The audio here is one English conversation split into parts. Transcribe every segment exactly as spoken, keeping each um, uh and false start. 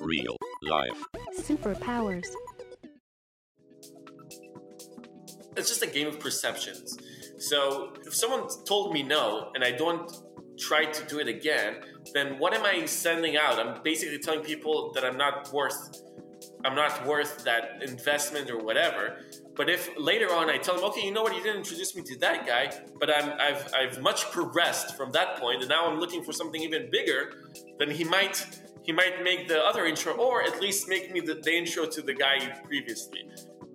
Real life. Superpowers. It's just a game of perceptions. So if someone told me no and I don't try to do it again, then what am I sending out? I'm basically telling people that I'm not worth I'm not worth that investment or whatever. But if later on I tell them, okay, you know what, you didn't introduce me to that guy, but I'm, I've I've much progressed from that point, and now I'm looking for something even bigger, then he might he might make the other intro, or at least make me the, the intro to the guy previously.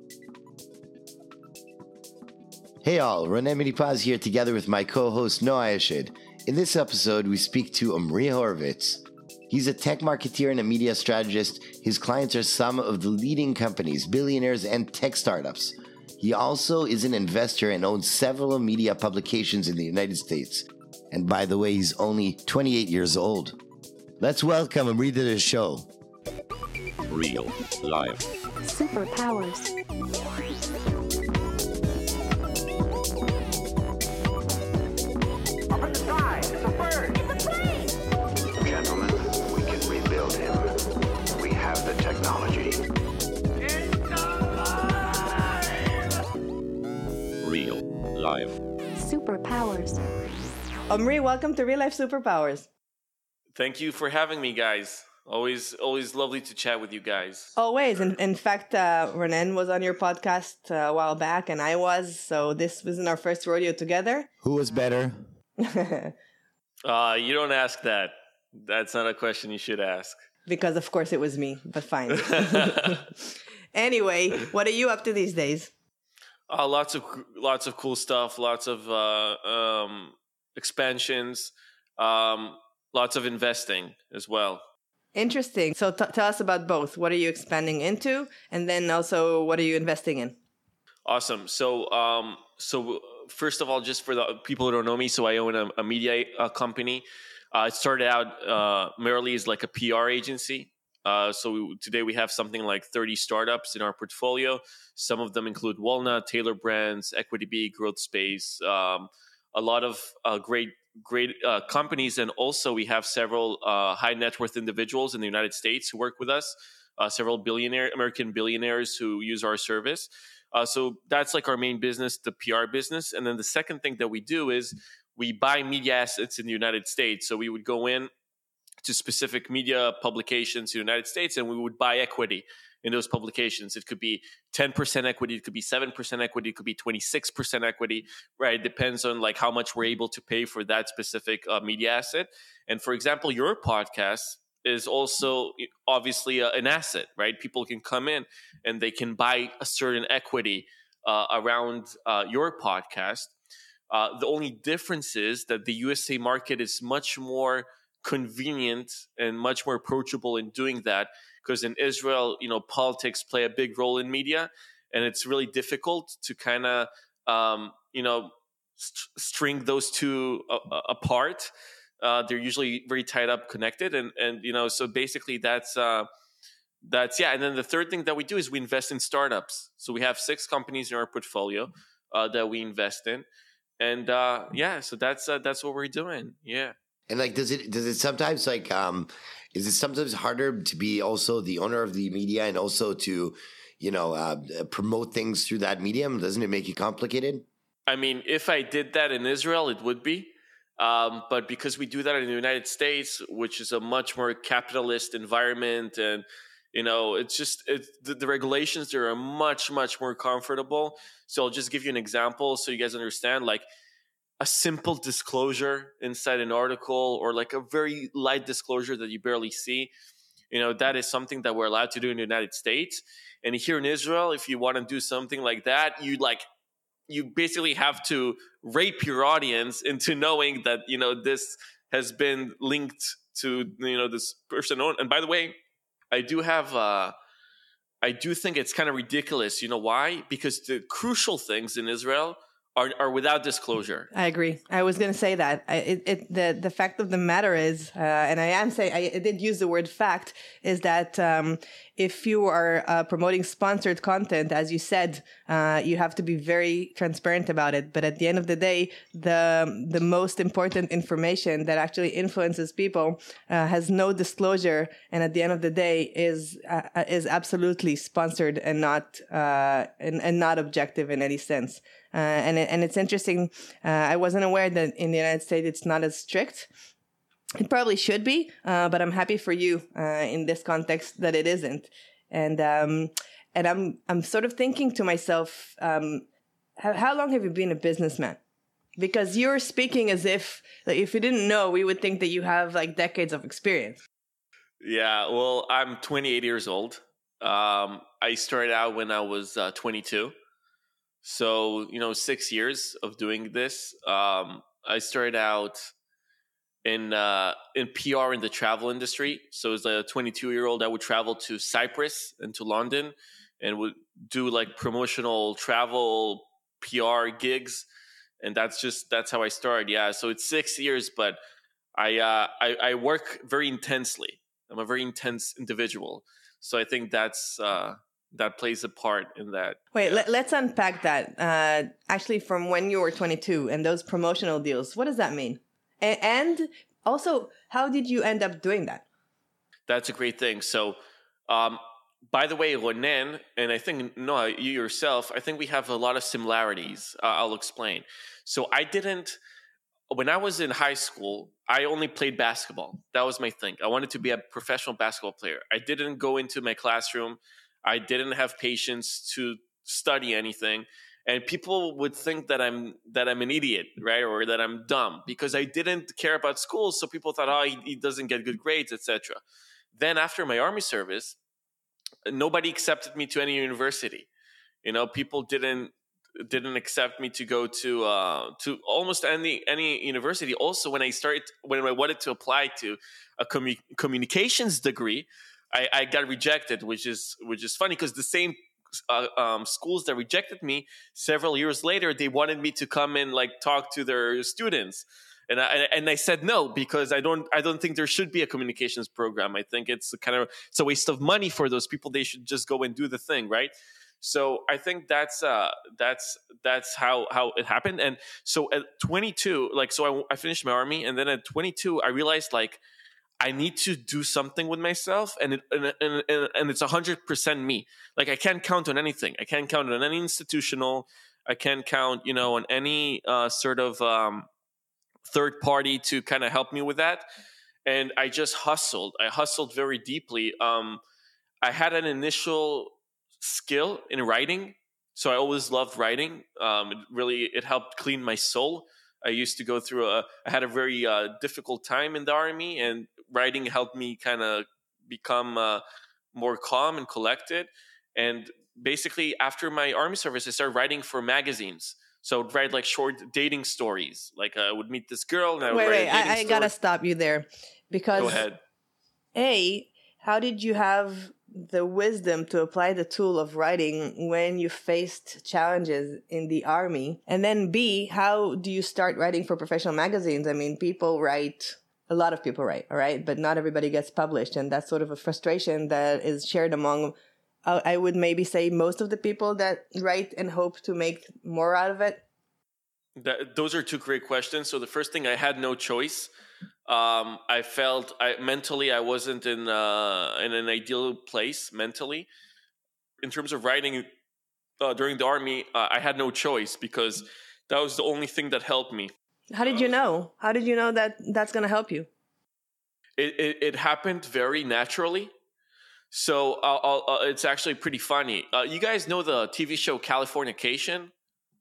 Hey all, Ronen Minipaz here together with my co-host Noah Eshid. In this episode, we speak to Omri Horowitz. He's a tech marketeer and a media strategist. His clients are some of the leading companies, billionaires, and tech startups. He also is an investor and owns several media publications in the United States. And by the way, he's only twenty-eight years old. Let's welcome Omri to the show. Real life. Superpowers. Technology. Real life. Superpowers. Omri, welcome to Real Life Superpowers. Thank you for having me, guys. Always, always lovely to chat with you guys. Always. In, in fact, uh, Ronen was on your podcast uh, a while back, and I was. So this wasn't our first rodeo together. Who was better? Uh, you don't ask that. That's not a question you should ask. Because, of course, it was me, but fine. Anyway, what are you up to these days? Uh, lots of lots of cool stuff, lots of uh, um, expansions, um, lots of investing as well. Interesting. So t- tell us about both. What are you expanding into? And then also, what are you investing in? Awesome. So, um, so first of all, just for the people who don't know me, so I own a, a media uh, company. Uh, it started out uh, merely as like a P R agency. Uh, so we, today we have something like thirty startups in our portfolio. Some of them include Walnut, Taylor Brands, Equity B, Growth Space, um, a lot of uh, great great uh, companies. And also we have several uh, high net worth individuals in the United States who work with us, uh, several billionaire American billionaires who use our service. Uh, so that's like our main business, the P R business. And then the second thing that we do is we buy media assets in the United States. So we would go in to specific media publications in the United States and we would buy equity in those publications. It could be ten percent equity, it could be seven percent equity, it could be twenty-six percent equity, right? It depends on like how much we're able to pay for that specific uh, media asset. And for example, your podcast is also obviously uh, an asset, right? People can come in and they can buy a certain equity uh, around uh, your podcast. Uh, the only difference is that the U S A market is much more convenient and much more approachable in doing that, because in Israel, you know, politics play a big role in media, and it's really difficult to kind of, um, you know, st- string those two uh, apart. Uh, they're usually very tied up, connected, and and you know, so basically that's uh, that's yeah. And then the third thing that we do is we invest in startups. So we have six companies in our portfolio uh, that we invest in. And uh, yeah, so that's uh, that's what we're doing. Yeah. And like, does it does it sometimes like um, is it sometimes harder to be also the owner of the media and also to, you know, uh, promote things through that medium? Doesn't it make it complicated? I mean, if I did that in Israel, it would be. Um, but because we do that in the United States, which is a much more capitalist environment, and you know, it's just it, the, the regulations there are much, much more comfortable. So I'll just give you an example so you guys understand, like a simple disclosure inside an article or like a very light disclosure that you barely see. You know, that is something that we're allowed to do in the United States. And here in Israel, if you want to do something like that, you like, you basically have to rape your audience into knowing that, you know, this has been linked to, you know, this person. And by the way, I do have, uh, I do think it's kind of ridiculous. You know why? Because the crucial things in Israel are, are without disclosure. I agree. I was going to say that. I, it, it, the the fact of the matter is, uh, and I am saying, I, I did use the word fact, is that um, if you are uh, promoting sponsored content, as you said, uh, you have to be very transparent about it. But at the end of the day, the the most important information that actually influences people uh, has no disclosure, and at the end of the day is uh, is absolutely sponsored and not uh, and, and not objective in any sense. Uh, and it, and it's interesting. Uh, I wasn't aware that in the United States it's not as strict. It probably should be, uh, but I'm happy for you uh, in this context that it isn't. And um, and I'm I'm sort of thinking to myself, um, how, how long have you been a businessman? Because you're speaking as if, like, if you didn't know, we would think that you have like decades of experience. Yeah, well, I'm twenty-eight years old. Um, I started out when I was uh, twenty-two. So, you know, six years of doing this. Um, I started out in uh, in P R in the travel industry. So as a twenty-two-year-old, I would travel to Cyprus and to London and would do like promotional travel P R gigs. And that's just, that's how I started. Yeah, so it's six years, but I, uh, I, I work very intensely. I'm a very intense individual. So I think that's... Uh, that plays a part in that. Wait, yeah. let, let's unpack that. Uh, actually, from when you were twenty-two and those promotional deals, what does that mean? A- and also, how did you end up doing that? That's a great thing. So, um, by the way, Ronen, and I think, Noah, you yourself, I think we have a lot of similarities. Uh, I'll explain. So I didn't, when I was in high school, I only played basketball. That was my thing. I wanted to be a professional basketball player. I didn't go into my classroom. I didn't have patience to study anything, and people would think that I'm that I'm an idiot, right, or that I'm dumb because I didn't care about school. So people thought, oh, he, he doesn't get good grades, et cetera. Then after my army service, nobody accepted me to any university. You know, people didn't didn't accept me to go to uh, to almost any any university. Also, when I started when I wanted to apply to a commu- communications degree, I, I got rejected, which is which is funny because the same uh, um, schools that rejected me several years later, they wanted me to come and like talk to their students, and I and I said no because I don't I don't think there should be a communications program. I think it's a kind of it's a waste of money for those people. They should just go and do the thing, right? So I think that's uh, that's that's how how it happened. And so at twenty-two, like so I, I finished my army, and then at twenty-two, I realized like. I need to do something with myself, and it, and, and, and it's one hundred percent me. Like, I can't count on anything. I can't count on any institutional. I can't count, you know, on any uh, sort of um, third party to kind of help me with that. And I just hustled. I hustled very deeply. Um, I had an initial skill in writing, so I always loved writing. Um, it really, it helped clean my soul. I used to go through a, I had a very uh, difficult time in the army, and writing helped me kind of become uh, more calm and collected. And basically, after my army service, I started writing for magazines. So I would write like short dating stories. Like I would meet this girl, and I would wait, write wait, a dating I, I story. gotta stop you there, because Go ahead. A, how did you have the wisdom to apply the tool of writing when you faced challenges in the army? And then B, how do you start writing for professional magazines? I mean, people write, a lot of people write, all right? But not everybody gets published. And that's sort of a frustration that is shared among, uh, I would maybe say, most of the people that write and hope to make more out of it. That, those are two great questions. So the first thing, I had no choice. Um, I felt I, mentally I wasn't in uh, in an ideal place mentally. In terms of writing uh, during the army, uh, I had no choice because that was the only thing that helped me. How did you know? How did you know that that's going to help you? It, it, it happened very naturally. So I'll, I'll, uh, it's actually pretty funny. Uh, you guys know the T V show Californication?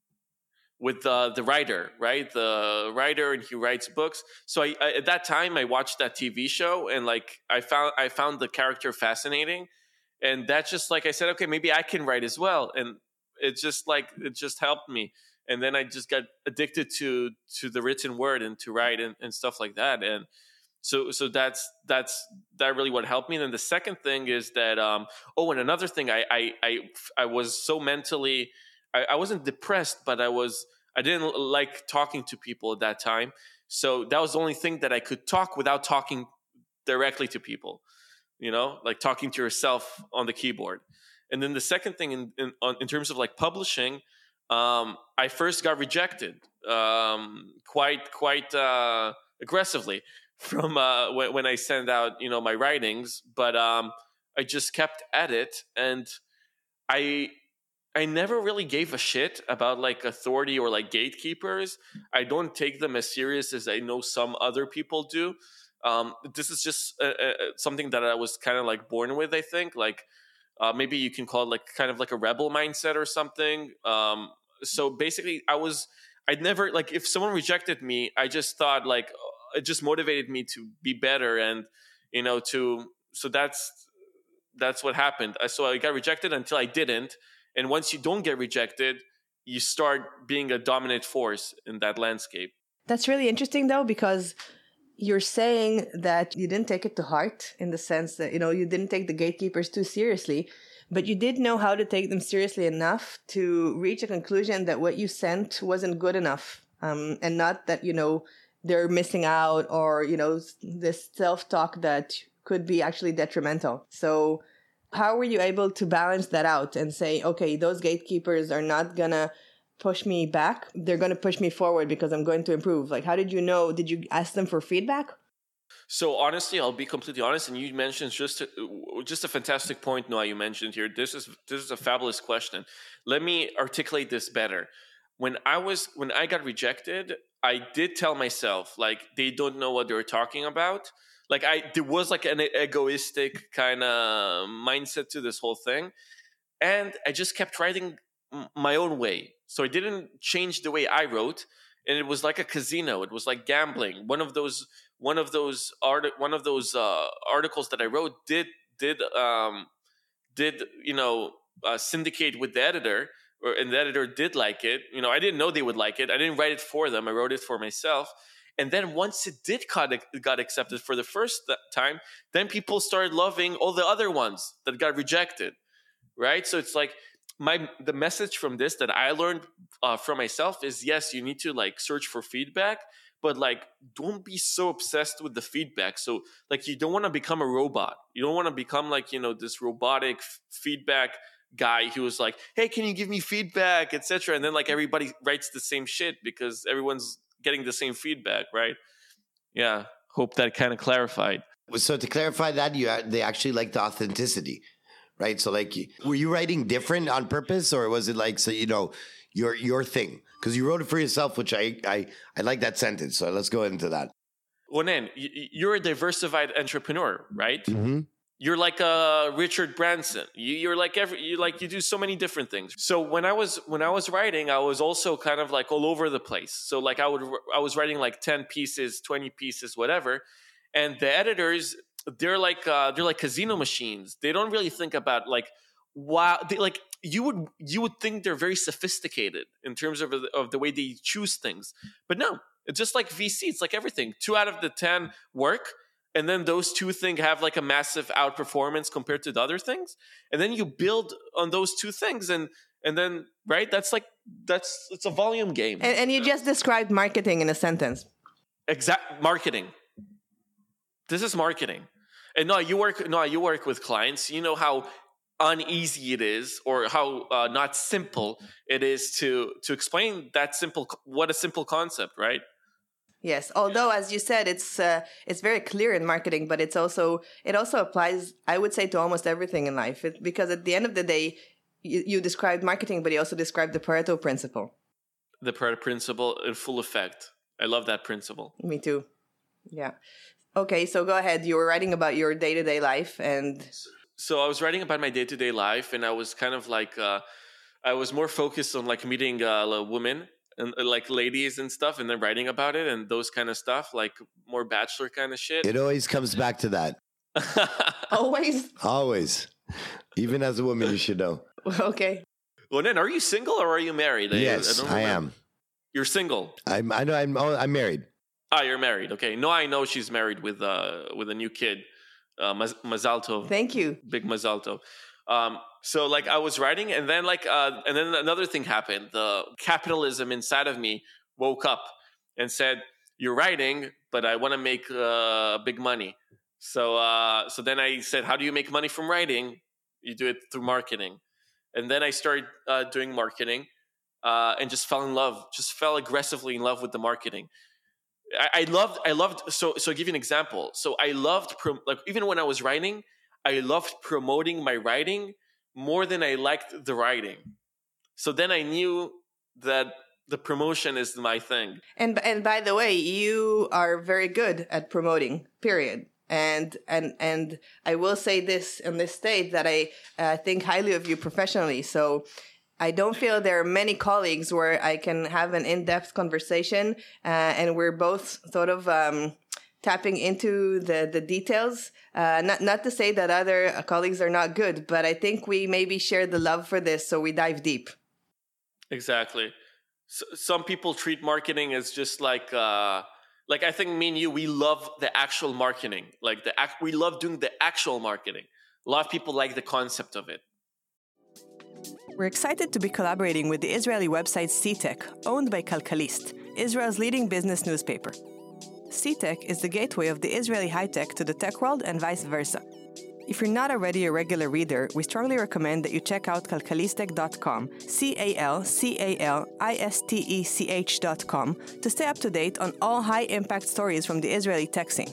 With the the writer, right? The writer, and he writes books. So I, I, at that time, I watched that T V show, and like I found I found the character fascinating, and that's just like I said, okay, maybe I can write as well, and it just like it just helped me, and then I just got addicted to to the written word and to write and, and stuff like that, and so so that's that's that really what helped me. And then the second thing is that um oh, and another thing, I I I, I was so mentally. I, I wasn't depressed, but I was I didn't like talking to people at that time. So that was the only thing that I could talk without talking directly to people, you know, like talking to yourself on the keyboard. And then the second thing in, in, on, in terms of like publishing, um, I first got rejected um, quite, quite uh, aggressively from uh, when, when I sent out, you know, my writings, but um, I just kept at it. And I, I never really gave a shit about like authority or like gatekeepers. I don't take them as serious as I know some other people do. Um, this is just uh, uh, something that I was kind of like born with, I think. Like uh, maybe you can call it like kind of like a rebel mindset or something. Um, so basically, I was, I'd never like if someone rejected me, I just thought like it just motivated me to be better, and you know to so that's that's what happened. So I got rejected until I didn't. And once you don't get rejected, you start being a dominant force in that landscape. That's really interesting, though, because you're saying that you didn't take it to heart in the sense that, you know, you didn't take the gatekeepers too seriously, but you did know how to take them seriously enough to reach a conclusion that what you sent wasn't good enough. Um, and not that, you know, they're missing out or, you know, this self-talk that could be actually detrimental. So how were you able to balance that out and say, okay, those gatekeepers are not going to push me back. They're going to push me forward because I'm going to improve. Like, how did you know? Did you ask them for feedback? So honestly, I'll be completely honest. And you mentioned just a, just a fantastic point, Noah, you mentioned here. This is this is a fabulous question. Let me articulate this better. When I was when I got rejected, I did tell myself, like, they don't know what they're talking about. Like I, there was like an egoistic kind of mindset to this whole thing. And I just kept writing my own way. So I didn't change the way I wrote. And it was like a casino. It was like gambling. One of those, one of those, art, one of those uh, articles that I wrote did, did, um, did, you know, uh, syndicate with the editor, or, and the editor did like it. You know, I didn't know they would like it. I didn't write it for them. I wrote it for myself. And then once it did got, got accepted for the first time, then people started loving all the other ones that got rejected, right? So it's like my the message from this that I learned uh, from myself is, yes, you need to like search for feedback, but like don't be so obsessed with the feedback. So like you don't want to become a robot. You don't want to become like, you know, this robotic f- feedback guy who was like, hey, can you give me feedback, et cetera. And then like everybody writes the same shit because everyone's getting the same feedback, right? Yeah. Hope that kind of clarified. So to clarify that, you they actually liked the authenticity, right? So like, were you writing different on purpose, or was it like, so you know, your your thing? Because you wrote it for yourself, which I I I like that sentence. So let's go into that. Ronen, you're a diversified entrepreneur, right? Mm-hmm. You're like a Richard Branson. You, you're like every, you like you do so many different things. So when I was when I was writing, I was also kind of like all over the place. So like I would I was writing like ten pieces, twenty pieces, whatever. And the editors, they're like uh, they're like casino machines. They don't really think about like wow. They, like you would you would think they're very sophisticated in terms of of the way they choose things, but no, it's just like V C. It's like everything. Two out of the ten work. And then those two things have like a massive outperformance compared to the other things. And then you build on those two things. And and then, right, that's like, that's, it's a volume game. And, and you just described marketing in a sentence. Exact marketing. This is marketing. And no, you work, no, you work with clients. You know how uneasy it is, or how uh, not simple it is to, to explain that simple, what a simple concept, right? Yes, although as you said, it's uh, it's very clear in marketing, but it's also it also applies, I would say, to almost everything in life. It, because at the end of the day, you, you described marketing, but you also described the Pareto principle. The Pareto principle in full effect. I love that principle. Me too. Yeah. Okay, so go ahead. You were writing about your day to day life, and so I was writing about my day to day life, and I was kind of like uh, I was more focused on like meeting uh, women. And like ladies and stuff, and then writing about it and those kind of stuff, like more bachelor kind of shit. It always comes back to that. Always? Always. Even as a woman, you should know. Okay. Well, then, are you single or are you married? Yes, I, I am. You're single? I'm, I know I'm, oh, I'm married. Ah, you're married. Okay. No, I know she's married with uh with a new kid. Uh, Maz- Mazal Tov. Thank you. Big Mazal Tov. Um, so like I was writing, and then like uh, and then another thing happened. The capitalism inside of me woke up and said, "You're writing, but I want to make uh, big money." So uh, so then I said, "How do you make money from writing?" You do it through marketing. And then I started uh, doing marketing uh, and just fell in love, just fell aggressively in love with the marketing. I, I loved, I loved, so, so I'll give you an example. So I loved, pro- like, even when I was writing, I loved promoting my writing more than I liked the writing. So then I knew that the promotion is my thing. And, and by the way, you are very good at promoting, period. And and and I will say this in this state that I uh, think highly of you professionally. So I don't feel there are many colleagues where I can have an in-depth conversation uh, and we're both sort of um, tapping into the the details. Uh, not not to say that other colleagues are not good, but I think we maybe share the love for this, so we dive deep. Exactly. So, some people treat marketing as just like. Uh, Like, I think me and you, we love the actual marketing. Like, the act, we love doing the actual marketing. A lot of people like the concept of it. We're excited to be collaborating with the Israeli website CTech, owned by Kalkalist, Israel's leading business newspaper. CTech is the gateway of the Israeli high-tech to the tech world and vice versa. If you're not already a regular reader, we strongly recommend that you check out calcalistech dot com, C A L C A L I S T E C H dot com, to stay up to date on all high-impact stories from the Israeli tech scene.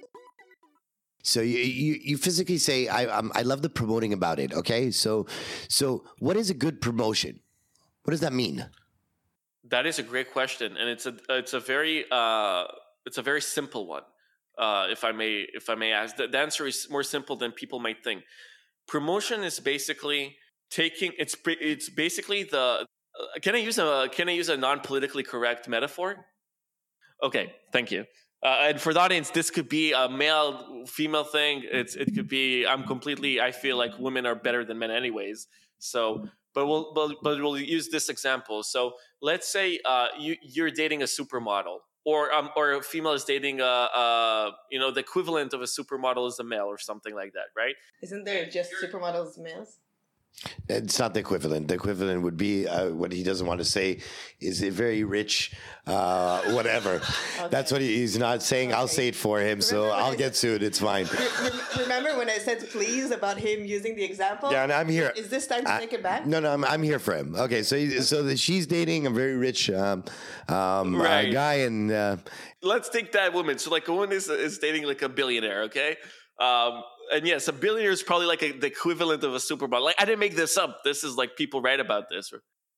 So you you, you physically say, I um, I love the promoting about it, okay? So so what is a good promotion? What does that mean? That is a great question, and it's a it's a very uh, it's a very simple one. Uh, if I may, if I may ask, the, the answer is more simple than people might think. Promotion is basically taking. It's it's basically the. Uh, can I use a Can I use a non-politically correct metaphor? Okay, thank you. Uh, and for the audience, this could be a male female thing. It's it could be. I'm completely. I feel like women are better than men, anyways. So, but we'll but, but we'll use this example. So let's say uh, you you're dating a supermodel. Or um, or a female is dating a, a you know the equivalent of a supermodel is a male or something like that, right? Isn't there just supermodels males? It's not the equivalent. The equivalent would be uh, what he doesn't want to say is a very rich, uh, whatever. Okay. That's what he, he's not saying. Okay. I'll say it for him, remember so I'll I get said, sued. It's fine. Re- remember when I said please about him using the example? Yeah, and I'm here. Is this time to I, take it back? No, no, I'm, I'm here for him. Okay, so he, so the, she's dating a very rich um, um, right. uh, guy, and uh, let's take that woman. So like a woman is is dating like a billionaire, okay? Um, and yes, a billionaire is probably like a, the equivalent of a supermodel. Like I didn't make this up. This is like people write about this.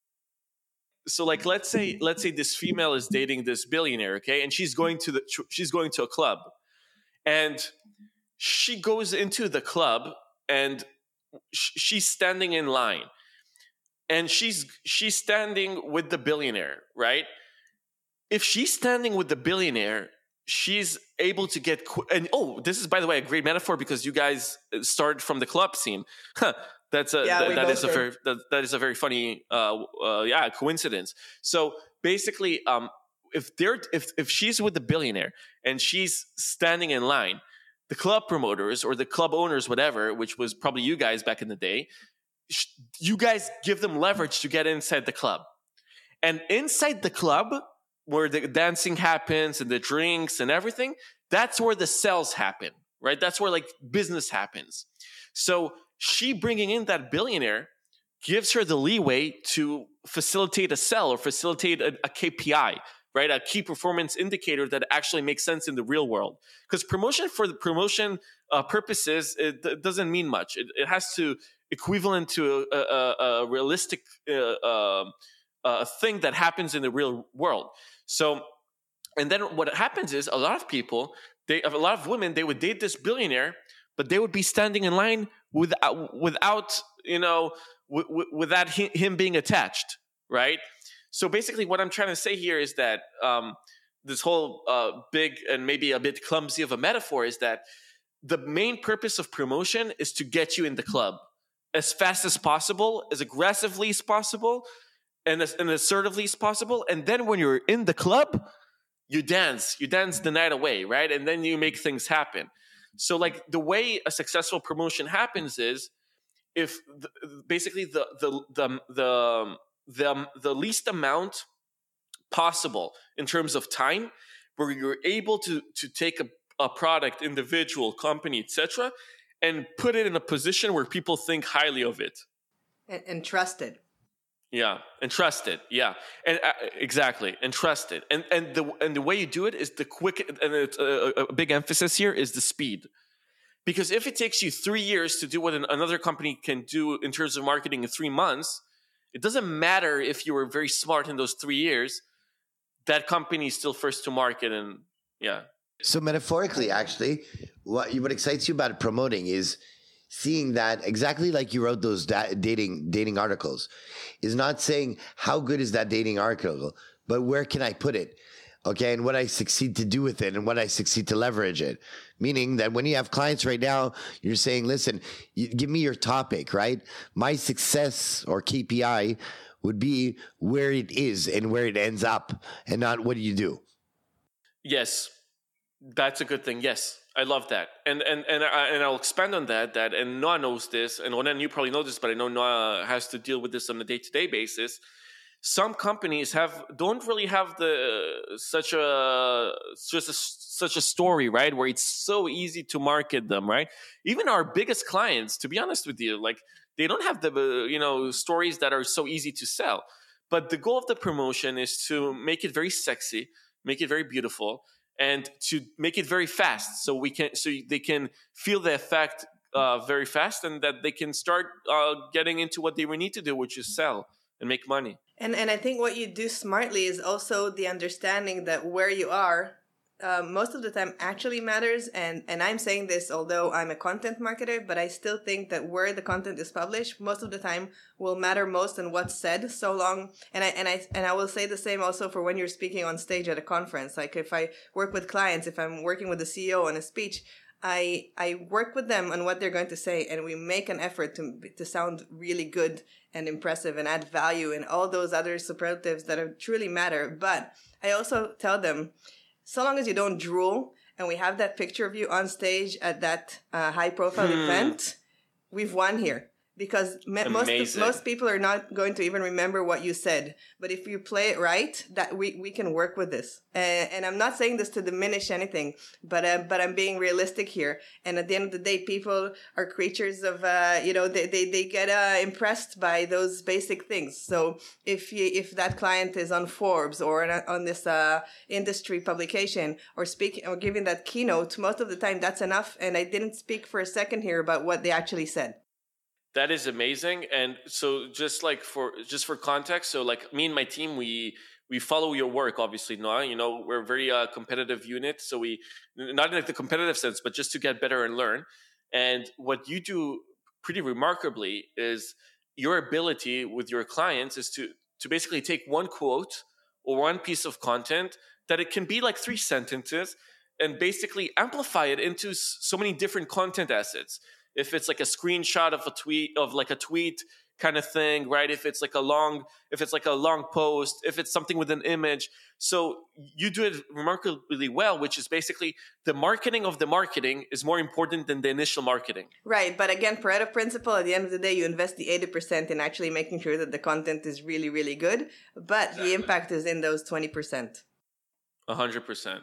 So like let's say let's say this female is dating this billionaire, okay, and she's going to the she's going to a club, and she goes into the club and sh- she's standing in line, and she's she's standing with the billionaire, right? If she's standing with the billionaire, she's able to get qu- and oh, this is by the way a great metaphor because you guys started from the club scene. Huh, that's a yeah, th- that is did. a very that, that is a very funny uh, uh, yeah coincidence. So basically, um, if they're if if she's with the billionaire and she's standing in line, the club promoters or the club owners, whatever, which was probably you guys back in the day, sh- you guys give them leverage to get inside the club, and inside the club, where the dancing happens and the drinks and everything, that's where the sales happen, right? That's where like business happens. So she bringing in that billionaire gives her the leeway to facilitate a sell or facilitate a, a K P I, right? A key performance indicator that actually makes sense in the real world. Because promotion for the promotion uh, purposes, it, it doesn't mean much. It, it has to equivalent to a, a, a realistic uh, uh, a thing that happens in the real world. So, and then what happens is a lot of people, they, a lot of women, they would date this billionaire, but they would be standing in line without, without you know, w- w- without he, him being attached, right? So basically what I'm trying to say here is that um, this whole uh, big and maybe a bit clumsy of a metaphor is that the main purpose of promotion is to get you in the club as fast as possible, as aggressively as possible, and as, and assertively as possible. And then when you're in the club, you dance. You dance the night away, right? And then you make things happen. So like the way a successful promotion happens is if the, basically the the the the the, the least amount possible in terms of time, where you're able to to take a, a product, individual, company, et cetera, and put it in a position where people think highly of it. And, and trust it. Yeah, and trust it. Yeah, and uh, exactly, and trust it. And and the and the way you do it is the quick. And it's a, a big emphasis here is the speed, because if it takes you three years to do what an, another company can do in terms of marketing in three months, it doesn't matter if you were very smart in those three years. That company is still first to market, and yeah. So metaphorically, actually, what what excites you about promoting is seeing that exactly like you wrote those da- dating dating articles, is not saying how good is that dating article, but where can I put it? Okay, and what I succeed to do with it and what I succeed to leverage it. Meaning that when you have clients right now, you're saying, listen, you, give me your topic, right? My success or K P I would be where it is and where it ends up, and not what do you do. Yes, that's a good thing. Yes. I love that, and and and I, and I'll expand on that. That and Noah knows this, and Ronen, you probably know this, but I know Noah has to deal with this on a day-to-day basis. Some companies have don't really have the such a just a, such a story, right? Where it's so easy to market them, right? Even our biggest clients, to be honest with you, like they don't have the uh, you know stories that are so easy to sell. But the goal of the promotion is to make it very sexy, make it very beautiful, and to make it very fast, so we can, so they can feel the effect uh, very fast, and that they can start uh, getting into what they need to do, which is sell and make money. And and I think what you do smartly is also the understanding that where you are, uh, most of the time actually matters. And and I'm saying this, although I'm a content marketer, but I still think that where the content is published, most of the time will matter most than what's said. So long, and I and I and I will say the same also for when you're speaking on stage at a conference. Like if I work with clients, if I'm working with the C E O on a speech, I I work with them on what they're going to say, and we make an effort to to sound really good and impressive and add value and all those other superlatives that are, truly matter. But I also tell them, so long as you don't drool and we have that picture of you on stage at that uh, high profile hmm. event, we've won here. Because me- most most people are not going to even remember what you said. But if you play it right, that we, we can work with this. And, and I'm not saying this to diminish anything, but uh, but I'm being realistic here. And at the end of the day, people are creatures of uh, you know they they they get uh, impressed by those basic things. So if you if that client is on Forbes or on, on this uh, industry publication or speaking or giving that keynote, most of the time that's enough. And I didn't speak for a second here about what they actually said. That is amazing. And so just like for just for context, so like me and my team, we we follow your work, obviously, Noah. You know, we're a very uh, competitive unit. So we, not in like the competitive sense, but just to get better and learn. And what you do pretty remarkably is your ability with your clients is to to basically take one quote or one piece of content that it can be like three sentences and basically amplify it into so many different content assets. If it's like a screenshot of a tweet of like a tweet kind of thing, right? If it's like a long, if it's like a long post, if it's something with an image. So you do it remarkably well, which is basically the marketing of the marketing is more important than the initial marketing. Right. But again, Pareto principle, at the end of the day, you invest the eighty percent in actually making sure that the content is really, really good. But exactly. The impact is in those twenty percent. A hundred percent.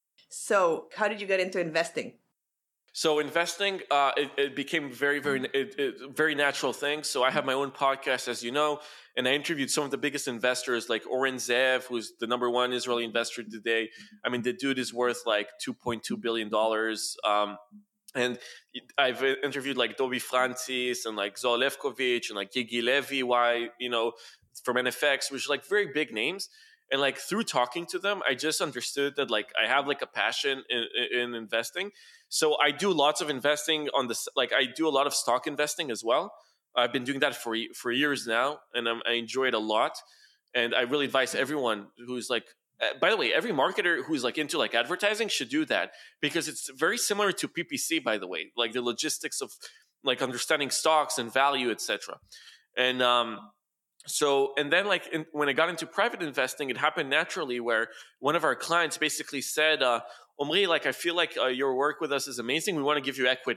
So how did you get into investing? So investing, uh, it, it became very, very, it, it, very natural thing. So I have my own podcast, as you know, and I interviewed some of the biggest investors, like Oren Zev, who's the number one Israeli investor today. I mean, the dude is worth like two point two billion dollars. Um, and I've interviewed like Dobi Francis and like Zohar Levkovich and like Gigi Levy, why, you know, from N F X, which are like very big names. And like through talking to them, I just understood that like I have like a passion in, in investing. So I do lots of investing on this. Like I do a lot of stock investing as well. I've been doing that for for years now, and I'm, I enjoy it a lot. And I really advise everyone who's like, by the way, every marketer who's like into like advertising should do that, because it's very similar to P P C, by the way, like the logistics of like understanding stocks and value, et cetera. And um, so, and then like in, when I got into private investing, it happened naturally where one of our clients basically said, uh, Omri, like, I feel like uh, your work with us is amazing. We want to give you equity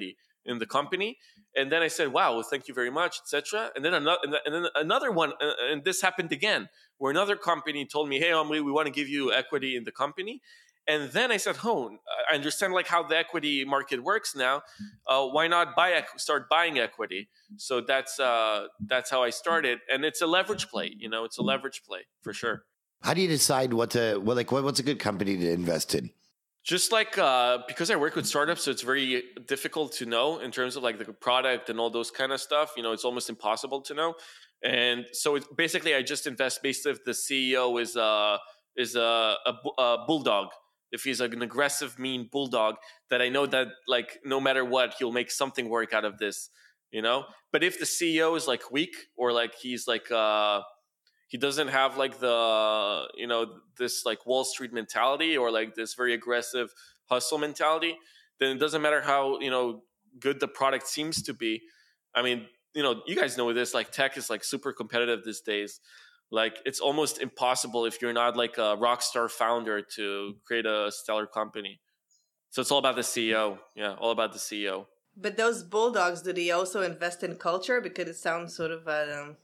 in the company. And then I said, wow, well, thank you very much, et cetera. And then another, and then another one, uh, and this happened again, where another company told me, hey, Omri, we want to give you equity in the company. And then I said, oh, I understand like how the equity market works now. Uh, why not buy start buying equity? So that's uh, that's how I started. And it's a leverage play. You know, it's a leverage play for sure. How do you decide what to, well, like what, what's a good company to invest in? Just like, uh, because I work with startups, so it's very difficult to know in terms of like the product and all those kind of stuff. You know, it's almost impossible to know. And so it's basically, I just invest based if the C E O is a, is a, a, a bulldog. If he's like an aggressive, mean bulldog, that I know that like no matter what, he'll make something work out of this, you know? But if the C E O is like weak or like he's like, uh, he doesn't have like the, you know, this like Wall Street mentality or like this very aggressive hustle mentality, then it doesn't matter how, you know, good the product seems to be. I mean, you know, you guys know this, like tech is like super competitive these days. Like it's almost impossible if you're not like a rock star founder to create a stellar company. So it's all about the C E O. Yeah, all about the C E O. But those bulldogs, do they also invest in culture? Because it sounds sort of... Um...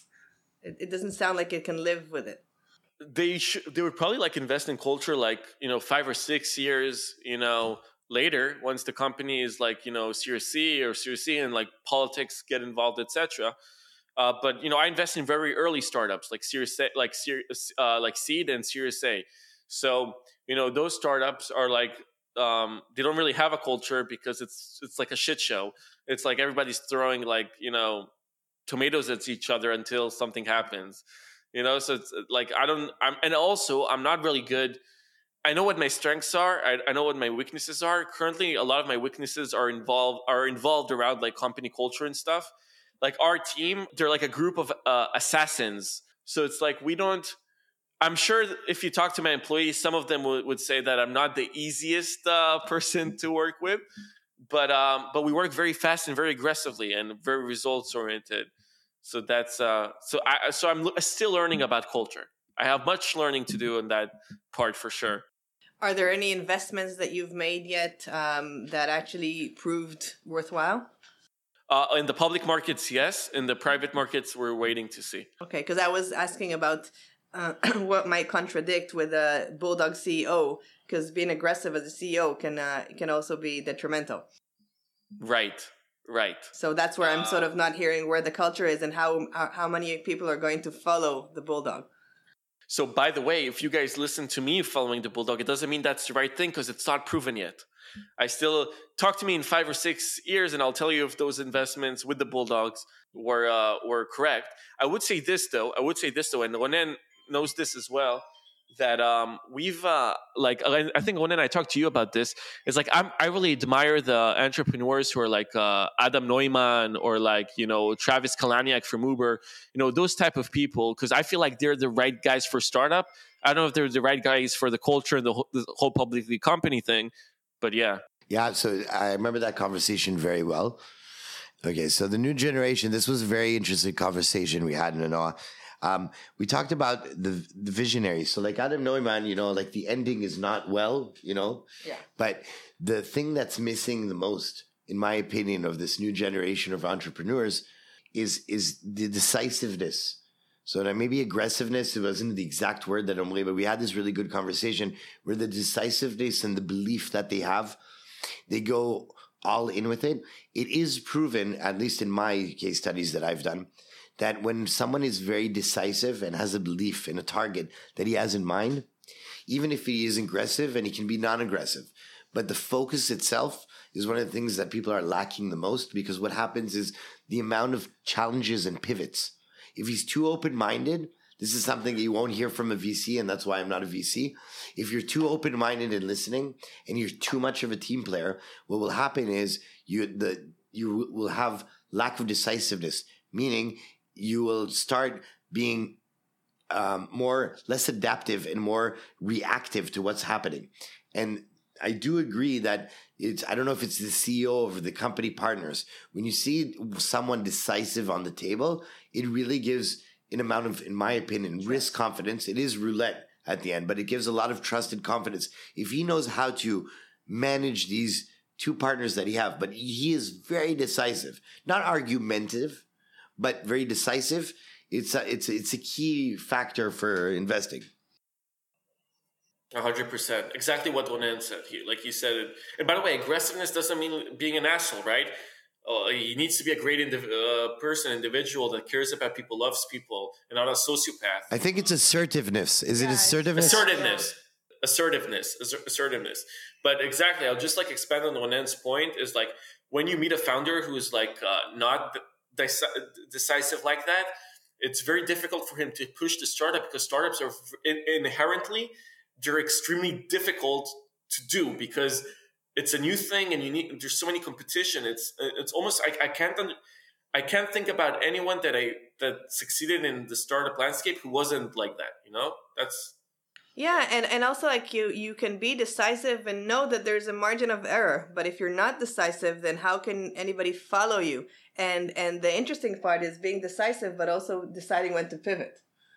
It, it doesn't sound like it can live with it. They sh- they would probably like invest in culture like, you know, five or six years, you know, later, once the company is like, you know, Series C or Series C and like politics get involved, et cetera. Uh, but, you know, I invest in very early startups like Series A, like, uh, like Seed and Series A. So, you know, those startups are like, um, they don't really have a culture because it's it's like a shit show. It's like everybody's throwing like, you know, tomatoes at each other until something happens, you know? So it's like, I don't, I'm, and also I'm not really good. I know what my strengths are. I, I know what my weaknesses are. Currently, a lot of my weaknesses are involved, are involved around like company culture and stuff. Like our team, they're like a group of uh, assassins. So it's like, we don't, I'm sure if you talk to my employees, some of them would, would say that I'm not the easiest uh, person to work with. But um, but we work very fast and very aggressively and very results oriented. So that's uh, so I so I'm still learning about culture. I have much learning to do on that part for sure. Are there any investments that you've made yet um, that actually proved worthwhile? Uh, in the public markets, yes. In the private markets, we're waiting to see. Okay, because I was asking about uh, what might contradict with a bulldog C E O. Because being aggressive as a C E O can uh, can also be detrimental. Right, right. So that's where I'm sort of not hearing where the culture is and how how many people are going to follow the bulldog. So by the way, if you guys listen to me following the bulldog, it doesn't mean that's the right thing because it's not proven yet. I still talk to me in five or six years and I'll tell you if those investments with the bulldogs were uh, were correct. I would say this though. I would say this though, and Ronen knows this as well. That um, we've uh, like I think Ronen, I talked to you about this. It's like I'm, I really admire the entrepreneurs who are like uh, Adam Neumann or like you know Travis Kalanick from Uber, you know those type of people because I feel like they're the right guys for startup. I don't know if they're the right guys for the culture and the whole, the whole publicly company thing, but yeah, yeah. So I remember that conversation very well. Okay, so the new generation. This was a very interesting conversation we had in Anoa. Um, we talked about the, the visionaries. So like Adam Neumann, you know, like the ending is not well, you know, yeah. But the thing that's missing the most, in my opinion, of this new generation of entrepreneurs is, is the decisiveness. So that maybe aggressiveness, it wasn't the exact word that I'm but we had this really good conversation where the decisiveness and the belief that they have, they go all in with it. It is proven, at least in my case studies that I've done, that when someone is very decisive and has a belief in a target that he has in mind, even if he is aggressive and he can be non-aggressive, but the focus itself is one of the things that people are lacking the most because what happens is the amount of challenges and pivots. If he's too open-minded, this is something you won't hear from a V C, and that's why I'm not a V C. If you're too open-minded and listening and you're too much of a team player, what will happen is you the you will have lack of decisiveness, meaning you will start being um, more, less adaptive and more reactive to what's happening. And I do agree that it's, I don't know if it's the C E O or the company partners. When you see someone decisive on the table, it really gives an amount of, in my opinion, risk confidence. It is roulette at the end, but it gives a lot of trust and confidence. If he knows how to manage these two partners that he have, but he is very decisive, not argumentative, but very decisive. It's a, it's it's a key factor for investing. A hundred percent, exactly what Ronen said here. Like he said it, and by the way, aggressiveness doesn't mean being an asshole, right? Uh, he needs to be a great indiv- uh, person, individual that cares about people, loves people, and not a sociopath. I think it's assertiveness. Is it Yeah, assertiveness? Assertiveness, assertiveness, asser- assertiveness. But exactly, I'll just like expand on Ronen's point. Is like when you meet a founder who is like uh, not deci- decisive like that, it's very difficult for him to push the startup because startups are in- inherently they're extremely difficult to do because it's a new thing and you need there's so many competition. It's it's almost I, I can't I can't think about anyone that I that succeeded in the startup landscape who wasn't like that. You know, that's Yeah, and, and also like you you can be decisive and know that there's a margin of error, but if you're not decisive, then how can anybody follow you? And and the interesting part is being decisive, but also deciding when to pivot.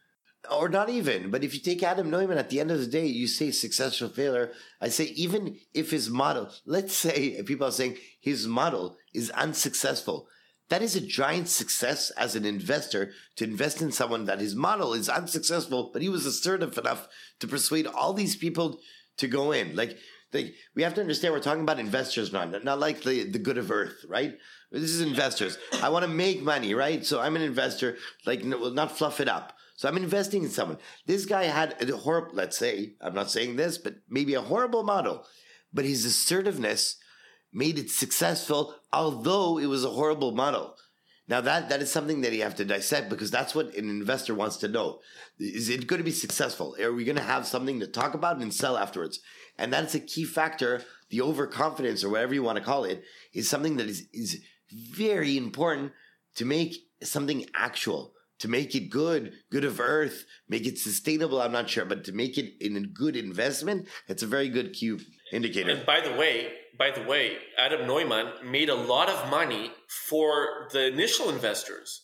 Or not even, but if you take Adam Neumann, at the end of the day, you say successful failure. I say even if his model, let's say people are saying his model is unsuccessful, that is a giant success as an investor to invest in someone that his model is unsuccessful, but he was assertive enough to persuade all these people to go in. Like, like we have to understand we're talking about investors now, not like the, the good of earth, right? This is investors. I want to make money, right? So I'm an investor, like, no, not fluff it up. So I'm investing in someone. This guy had a horrible, let's say, I'm not saying this, but maybe a horrible model, but his assertiveness made it successful, although it was a horrible model. Now that, that is something that you have to dissect because that's what an investor wants to know. Is it going to be successful? Are we going to have something to talk about and sell afterwards? And that's a key factor. The overconfidence or whatever you want to call it is something that is, is very important to make something actual. To make it good, good of earth, make it sustainable, I'm not sure, but to make it in a good investment, it's a very good key indicator. And by the way, by the way, Adam Neumann made a lot of money for the initial investors.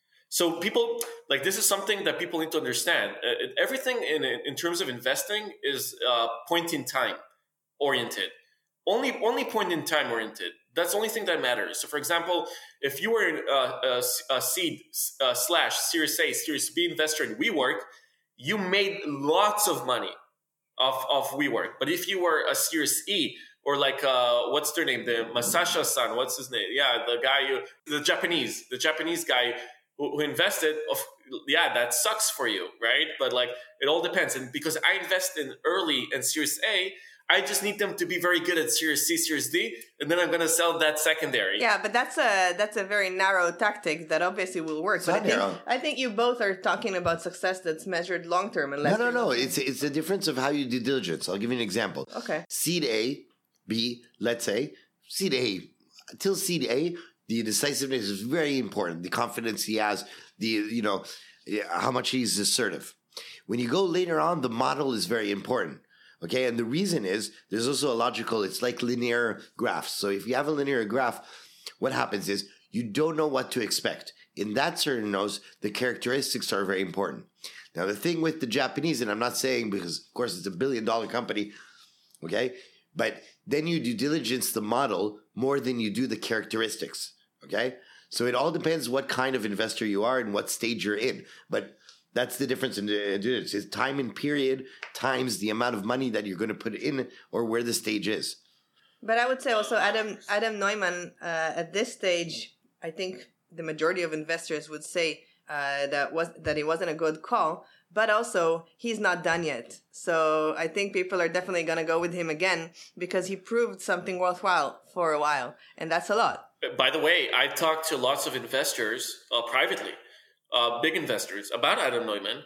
So people, like this is something that people need to understand. Uh, everything in in terms of investing is uh, point in time oriented. Only, only point in time oriented. That's the only thing that matters. So, for example, if you were uh, a, a seed uh, slash Series A, Series B investor in WeWork, you made lots of money off of WeWork. But if you were a Series E or like uh, what's their name, the Masashi-san, what's his name? Yeah, the guy, who, the Japanese, the Japanese guy who, who invested. Of, yeah, that sucks for you, right? But like it all depends. And because I invest in early and Series A, I just need them to be very good at Series C, Series D, and then I'm going to sell that secondary. Yeah, but that's a that's a very narrow tactic that obviously will work. It's but not I think, narrow. I think you both are talking about success that's measured long term. No, no, no. It's it's the difference of how you do diligence. I'll give you an example. Okay. Seed A, B, let's say, seed A. Till seed A, the decisiveness is very important. The confidence he has, the, you know, how much he's assertive. When you go later on, the model is very important. Okay, and the reason is there's also a logical, it's like linear graphs. So if you have a linear graph, what happens is you don't know what to expect. In that certain nose, the characteristics are very important. Now, the thing with the Japanese, and I'm not saying because, of course, it's a billion dollar company, okay, but then you do diligence the model more than you do the characteristics, okay? So it all depends what kind of investor you are and what stage you're in. But that's the difference in diligence. It's time and period times the amount of money that you're going to put in or where the stage is. But I would say also Adam Adam Neumann uh, at this stage, I think the majority of investors would say uh, that was that it wasn't a good call. But also he's not done yet, so I think people are definitely going to go with him again because he proved something worthwhile for a while, and that's a lot. By the way, I talked to lots of investors uh, privately. Uh, big investors about Adam Neumann.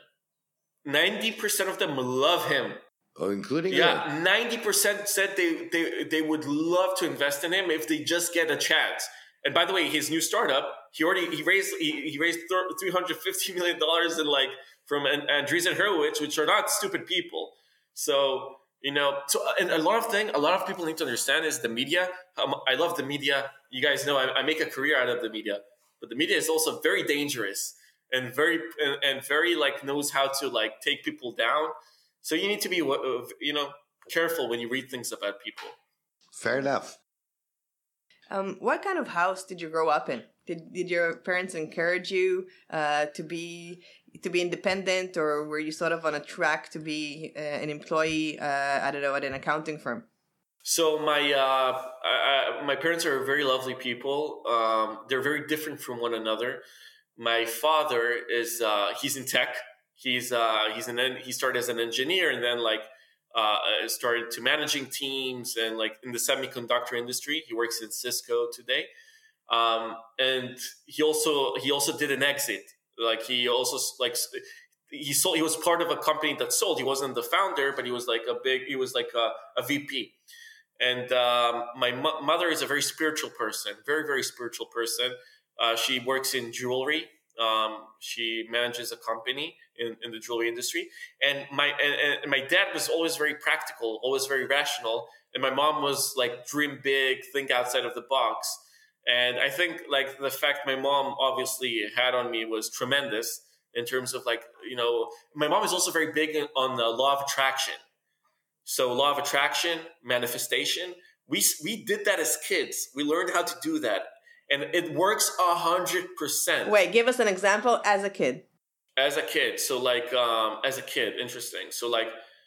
ninety percent of them love him. Oh, including yeah, him? ninety percent said they, they, they would love to invest in him if they just get a chance. And by the way, his new startup, he already he raised he, he raised three hundred fifty million dollars in like from Andreessen Horowitz, which are not stupid people. So, you know, so and a lot of thing, a lot of people need to understand is the media. Um, I love the media. You guys know I, I make a career out of the media, but the media is also very dangerous. And very and, and very like knows how to like take people down. So you need to be you know careful when you read things about people. Fair enough. Um, what kind of house did you grow up in? Did did your parents encourage you uh, to be to be independent, or were you sort of on a track to be uh, an employee? Uh, I don't know, at an accounting firm. So my uh, I, my parents are very lovely people. Um, they're very different from one another. My father is uh, he's in tech. He's uh, he's an he started as an engineer and then like uh, started to managing teams and like in the semiconductor industry. He works in Cisco today, um, and he also he also did an exit. Like he also like he sold. He was part of a company that sold. He wasn't the founder, but he was like a big. He was like a, a V P. And um, my mo- mother is a very spiritual person, very, very spiritual person. Uh, she works in jewelry. Um, she manages a company in, in the jewelry industry. And my and, and my dad was always very practical, always very rational. And my mom was like, dream big, think outside of the box. And I think like the fact my mom obviously had on me was tremendous in terms of like, you know, my mom is also very big on the law of attraction. So law of attraction, manifestation, we we did that as kids. We learned how to do that. And it works a hundred percent. Wait, give us an example as a kid. As a kid. So like, um, as a kid, interesting. So like,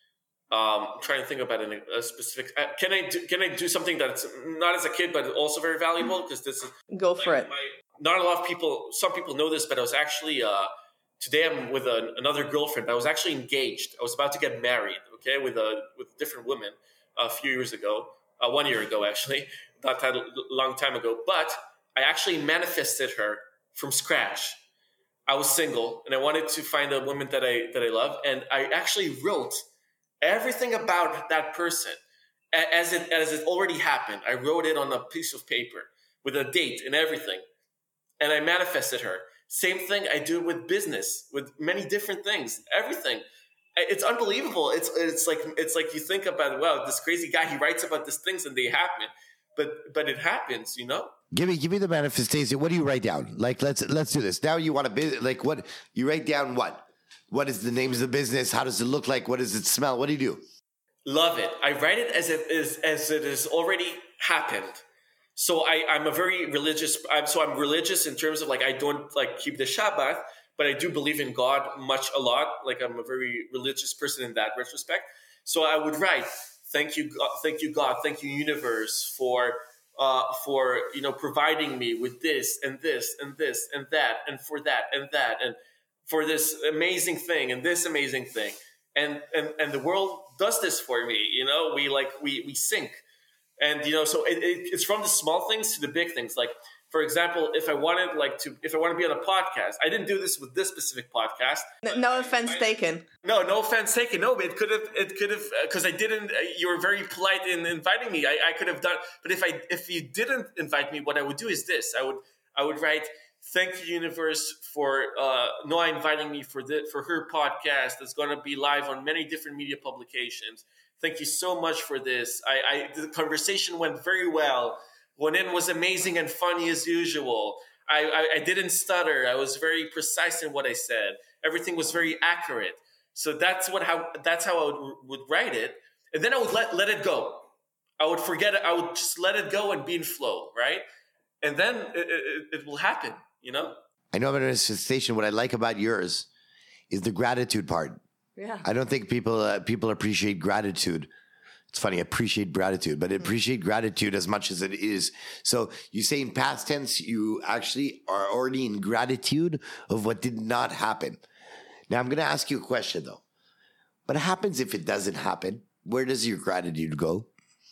um, I'm trying to think about an, a specific, uh, can I do, can I do something that's not as a kid, but also very valuable? Because this is. Go like, for it. My, not a lot of people, some people know this, but I was actually, uh, today I'm with a, another girlfriend. I was actually engaged. I was about to get married, okay, with a with a different woman a few years ago, uh, one year ago actually, not that long time ago. But I actually manifested her from scratch. I was single and I wanted to find a woman that I that I love, and I actually wrote everything about that person as it as it already happened. I wrote it on a piece of paper with a date and everything, and I manifested her. Same thing I do with business, with many different things, everything. It's unbelievable. It's it's like it's like you think about, wow, this crazy guy, he writes about these things and they happen, but but it happens, you know. Give me give me the manifestation. What do you write down? Like let's let's do this. Now you want to business? Like what you write down? What what is the name of the business? How does it look like? What does it smell? What do you do? Love it. I write it as it is as it has already happened. So I, I'm a very religious, I'm, so I'm religious in terms of like, I don't like keep the Shabbat, but I do believe in God much, a lot. Like I'm a very religious person in that retrospect. So I would write, thank you, God, thank you, God, thank you, universe, for, uh, for, you know, providing me with this and this and this and that, and for that and that, and for this amazing thing and this amazing thing. And, and, and the world does this for me, you know, we like, we, we sync. And, you know, so it, it, it's from the small things to the big things. Like, for example, if I wanted like to, if I want to be on a podcast, I didn't do this with this specific podcast. No, no offense I, taken. No, no offense taken. No, but it could have, it could have, because I didn't, you were very polite in inviting me. I, I could have done, but if I, if you didn't invite me, what I would do is this. I would, I would write, thank you, universe, for uh, Noah inviting me for the, for her podcast that's going to be live on many different media publications. Thank you so much for this. I, I the conversation went very well. Ronen was amazing and funny as usual. I, I, I didn't stutter. I was very precise in what I said. Everything was very accurate. So that's what how that's how I would, would write it. And then I would let let it go. I would forget it. I would just let it go and be in flow, right? And then it, it, it will happen, you know? I know about manifestation. What I like about yours is the gratitude part. Yeah. I don't think people uh, people appreciate gratitude. It's funny, appreciate gratitude, but appreciate gratitude as much as it is. So you say in past tense, you actually are already in gratitude of what did not happen. Now I'm going to ask you a question though. What happens if it doesn't happen? Where does your gratitude go?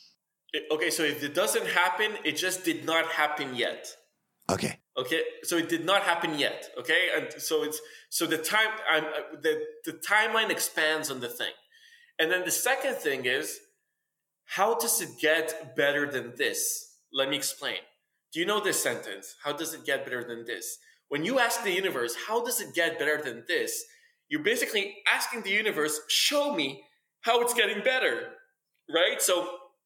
Okay, so if it doesn't happen, it just did not happen yet. Okay. Okay, so it did not happen yet. Okay, and so it's so the time I'm the the timeline expands on the thing, and then the second thing is, how does it get better than this? Let me explain. Do you know this sentence? How does it get better than this? When you ask the universe, how does it get better than this? You're basically asking the universe, show me how it's getting better, right? So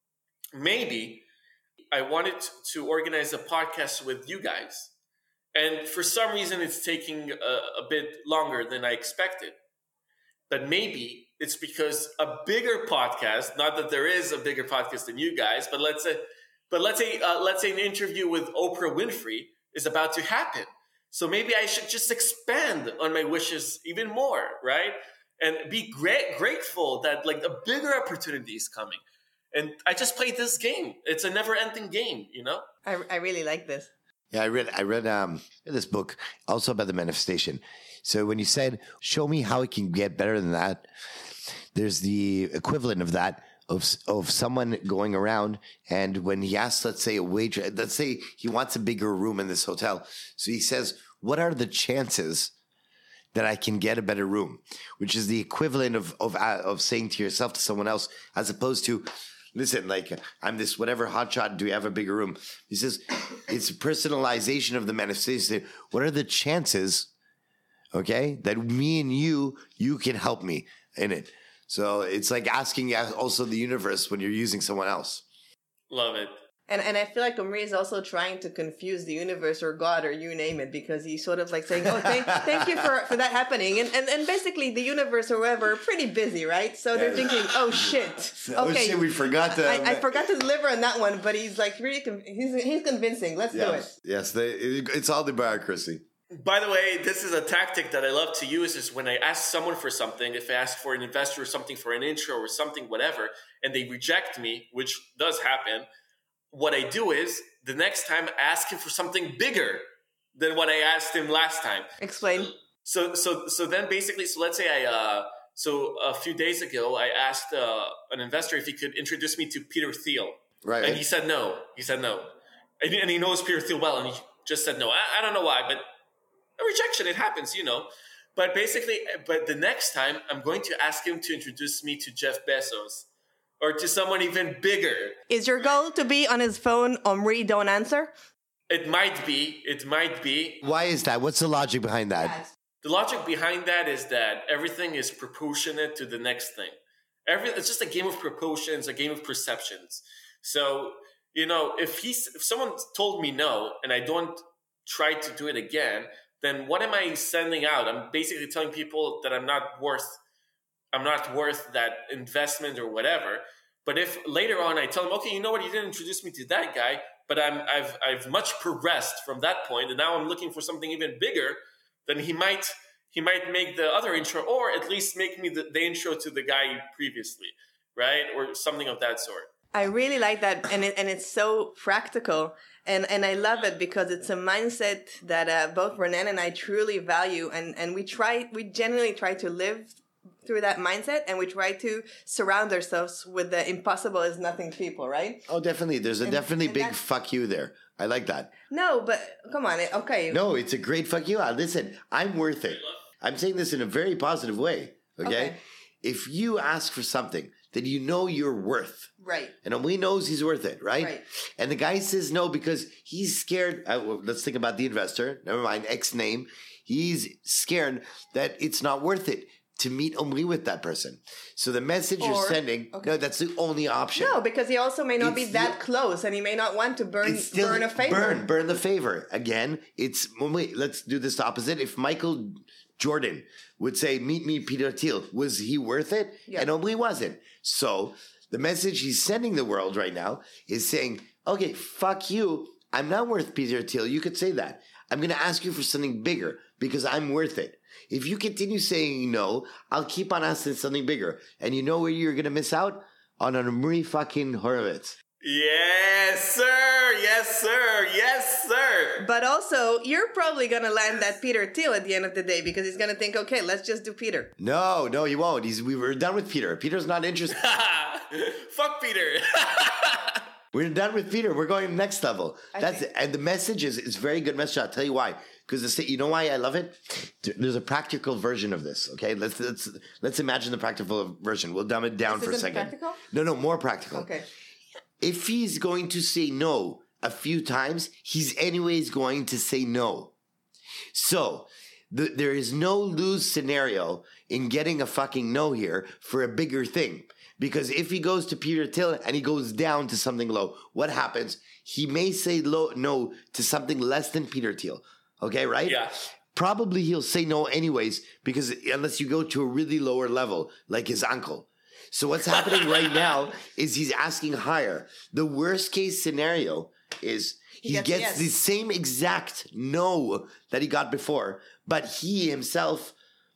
maybe I wanted to organize a podcast with you guys. And for some reason, it's taking a, a bit longer than I expected. But maybe it's because a bigger podcast, not that there is a bigger podcast than you guys, but let's say But let's say uh, let's say an interview with Oprah Winfrey is about to happen. So maybe I should just expand on my wishes even more, right? And be great, grateful that like a bigger opportunity is coming. And I just played this game. It's a never-ending game, you know? I, I really like this. Yeah, I read I read um this book also about the manifestation. So when you said, show me how it can get better than that, there's the equivalent of that of of someone going around, and when he asks, let's say a waitress, let's say he wants a bigger room in this hotel. So he says, what are the chances that I can get a better room? Which is the equivalent of of of saying to yourself, to someone else, as opposed to, listen, like, I'm this whatever hotshot, do you have a bigger room? He says, it's a personalization of the manifestation. What are the chances, okay, that me and you, you can help me in it? So it's like asking also the universe when you're using someone else. Love it. And and I feel like Omri is also trying to confuse the universe or God or you name it, because he's sort of like saying, oh, thank, thank you for, for that happening. And, and and basically the universe or whoever are pretty busy, right? So they're thinking, oh, shit. Okay, Oh, shit, we forgot to... I, I forgot to deliver on that one, but he's like really, con- he's, he's convincing. Let's yes, do it. Yes, they, it, it's all the bureaucracy. By the way, this is a tactic that I love to use is when I ask someone for something, if I ask for an investor or something for an intro or something, whatever, and they reject me, which does happen, what I do is the next time ask him for something bigger than what I asked him last time. Explain. So, so, so then basically, so let's say I, uh, so a few days ago, I asked uh, an investor if he could introduce me to Peter Thiel. Right. And he said no. He said no. And, and he knows Peter Thiel well, and he just said no. I, I don't know why, but a rejection, it happens, you know. But basically, but the next time, I'm going to ask him to introduce me to Jeff Bezos or to someone even bigger. Is your goal to be on his phone, Omri, don't answer? It might be. It might be. Why is that? What's the logic behind that? The logic behind that is that everything is proportionate to the next thing. Every, it's just a game of proportions, a game of perceptions. So, you know, if he's, if someone told me no and I don't try to do it again, then what am I sending out? I'm basically telling people that I'm not worth, I'm not worth that investment or whatever. But if later on I tell them, okay, you know what, you didn't introduce me to that guy, but I'm, I've, I've much progressed from that point, and now I'm looking for something even bigger, then he might, he might make the other intro, or at least make me the, the intro to the guy previously, right, or something of that sort. I really like that, and it, and it's so practical, and and I love it because it's a mindset that uh, both Renan and I truly value, and and we try, we genuinely try to live through that mindset, and we try to surround ourselves with the impossible is nothing people, right? Oh, definitely. There's a And- definitely and big that's- fuck you there. I like that. No, but come on, it- okay. No, it's a great fuck you. Uh, Listen, I'm worth it. I'm saying this in a very positive way. Okay? Okay. If you ask for something that you know you're worth, Right. and Omri knows he's worth it, right? Right. And the guy says no because he's scared. Uh, well, let's think about the investor. Never mind, X name. He's scared that it's not worth it to meet Omri with that person. So the message you're Or- sending, okay. no, that's the only option. No, because he also may not be It's that the- close, and he may not want to burn It's still burn a favor. Burn, burn the favor. Again, it's wait, let's do this opposite. If Michael Jordan would say, meet me, Peter Thiel, was he worth it? Yeah. And Omri wasn't. So the message he's sending the world right now is saying, okay, fuck you. I'm not worth Peter Thiel. You could say that. I'm going to ask you for something bigger because I'm worth it. If you continue saying no, I'll keep on asking something bigger. And you know where you're going to miss out? On an Omri fucking Horowitz. Yes, sir. Yes, sir. Yes, sir. But also, you're probably gonna land that Peter Thiel at the end of the day, because he's gonna think, okay, let's just do Peter. No, no, he won't. He's, we were done with Peter. Peter's not interested. Fuck Peter. We're done with Peter. We're going to the next level. I That's think- it. And the message is it's a very good message. I'll tell you why. Because you know why I love it? There's a practical version of this. Okay, let's let's let's imagine the practical version. We'll dumb it down This for a isn't second. practical? No, no, more practical. Okay. If he's going to say no a few times, he's anyways going to say no. So the, there is no lose scenario in getting a fucking no here for a bigger thing. Because if he goes to Peter Thiel and he goes down to something low, what happens? He may say low, no to something less than Peter Thiel. Okay, right? Yeah. Probably he'll say no anyways, because unless you go to a really lower level, like his uncle. So what's happening right now is he's asking higher. The worst case scenario is he, He gets, gets a yes. the same exact no that he got before, but he himself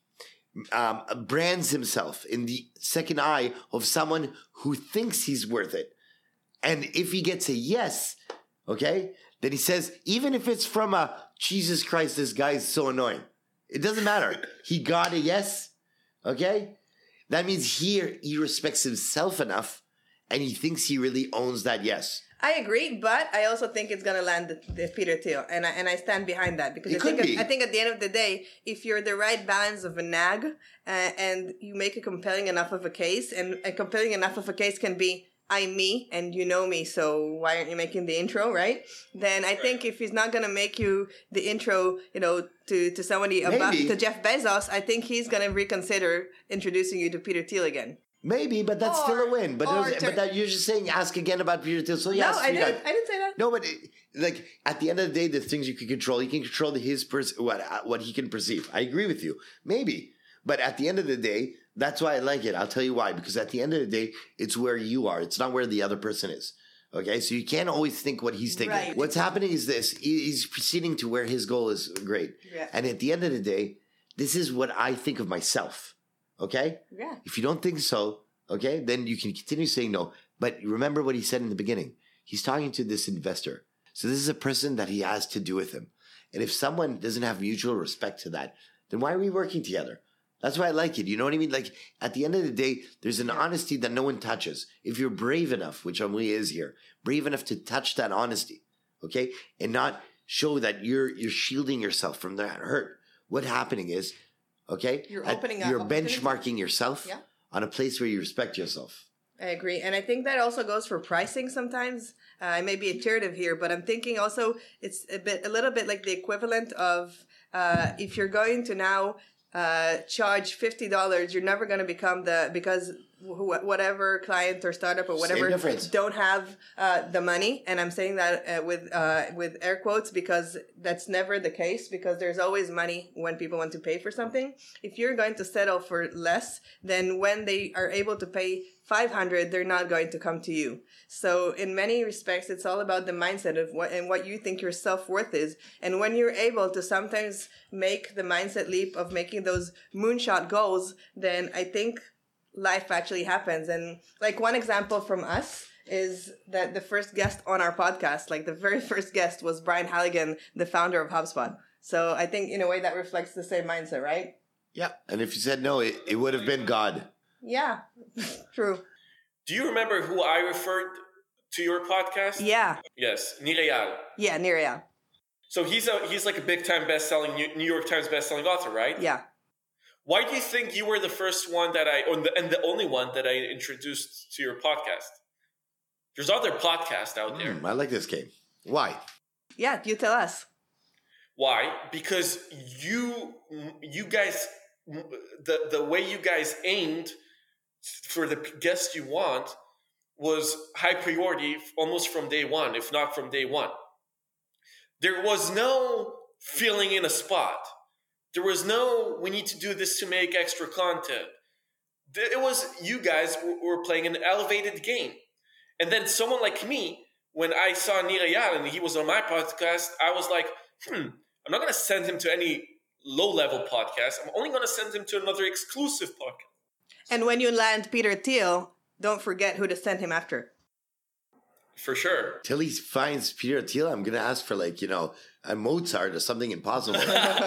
um, brands himself in the second eye of someone who thinks he's worth it. And if he gets a yes, okay, then he says, even if it's from a Jesus Christ, this guy is so annoying. It doesn't matter. He got a yes, okay? That means he, he respects himself enough and he thinks he really owns that yes. I agree, but I also think it's gonna land the, the Peter Thiel, and I, and I stand behind that because It I could think be. I think at the end of the day, if you're the right balance of a nag uh, and you make a compelling enough of a case, and a compelling enough of a case can be I'm me and you know me, so why aren't you making the intro, right? Then I think if he's not gonna make you the intro, you know, to to somebody above Maybe. to Jeff Bezos, I think he's gonna reconsider introducing you to Peter Thiel again. Maybe, but that's Or- still a win. But, it or was, ter- but that you're just saying ask again about Peter Thiel. So yes, no, I you didn't. got- I didn't say that. No, but it, like at the end of the day, the things you can control, you can control his pers- what what he can perceive. I agree with you, maybe, but at the end of the day, that's why I like it. I'll tell you why. Because at the end of the day, it's where you are. It's not where the other person is. Okay, so you can't always think what he's thinking. Right. What's happening is this: he- he's proceeding to where his goal is great, Yeah. and at the end of the day, this is what I think of myself. Okay, Yeah. if you don't think so, okay, then you can continue saying no. But remember what he said in the beginning. He's talking to this investor. So this is a person that he has to do with him. And if someone doesn't have mutual respect to that, then why are we working together? That's why I like it. You know what I mean? Like at the end of the day, there's an honesty that no one touches. If you're brave enough, which Amelie is here, brave enough to touch that honesty, okay, and not show that you're you're shielding yourself from that hurt. What's happening is, okay, You're at- opening up you're opportunity. benchmarking yourself Yeah. on a place where you respect yourself. I agree. And I think that also goes for pricing sometimes. Uh, I may be iterative here, but I'm thinking also it's a bit, a little bit like the equivalent of uh, if you're going to now uh, charge fifty dollars, you're never going to become the, because wh- whatever client or startup or whatever difference. don't have uh, the money. And I'm saying that uh, with, uh, with air quotes because that's never the case, because there's always money when people want to pay for something. If you're going to settle for less, then when they are able to pay five hundred, they're not going to come to you. So in many respects, it's all about the mindset of what and what you think your self-worth is. And when you're able to sometimes make the mindset leap of making those moonshot goals, then I think life actually happens. And like one example from us is that the first guest on our podcast, like the very first guest was Brian Halligan, the founder of HubSpot. So I think in a way that reflects the same mindset, right? Yeah. And if you said no, it, it would have been God. Yeah, true. Do you remember who I referred to your podcast? Yeah, Yes, Nireyal. yeah, Nireyal. So he's a he's like a big time best selling New York Times best selling author, right? Yeah. Why do you think you were the first one that I, or the, and the only one that I introduced to your podcast? There's other podcasts out there. Hmm, I like this game. Why? Yeah, you tell us. Why? Because you, you guys, the the way you guys aimed for the guests you want was high priority almost from day one, if not from day one. There was no filling in a spot. There was no, we need to do this to make extra content. It was, you guys were playing an elevated game. And then someone like me, when I saw Nireyal and he was on my podcast, I was like, hmm, I'm not going to send him to any low-level podcast. I'm only going to send him to another exclusive podcast. And when you land Peter Thiel, don't forget who to send him after. For sure. Till he finds Peter Thiel, I'm going to ask for like, you know, a Mozart or something impossible.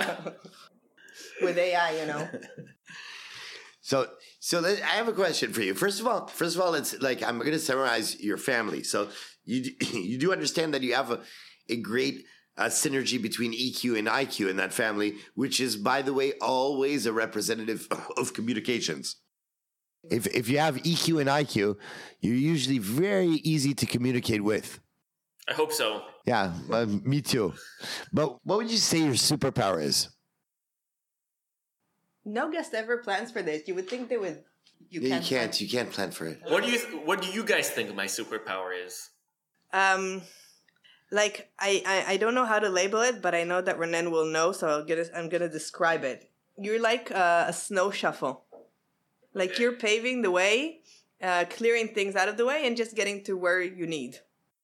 With A I, you know. So, so let, I have a question for you. First of all, first of all, it's like I'm going to summarize your family. So you you do understand that you have a, a great uh, synergy between E Q and I Q in that family, which is, by the way, always a representative of communications. If if you have E Q and I Q, you're usually very easy to communicate with. I hope so. Yeah, uh, me too. But what would you say your superpower is? No guest ever plans for this. You would think they would. You Yeah, can't. you can't. You can't plan for it. What do you What do you guys think my superpower is? Um, like I, I, I don't know how to label it, but I know that Renan will know, so I'll get it, I'm gonna describe it. You're like uh, a snow shuffle. Like you're paving the way, uh, clearing things out of the way, and just getting to where you need.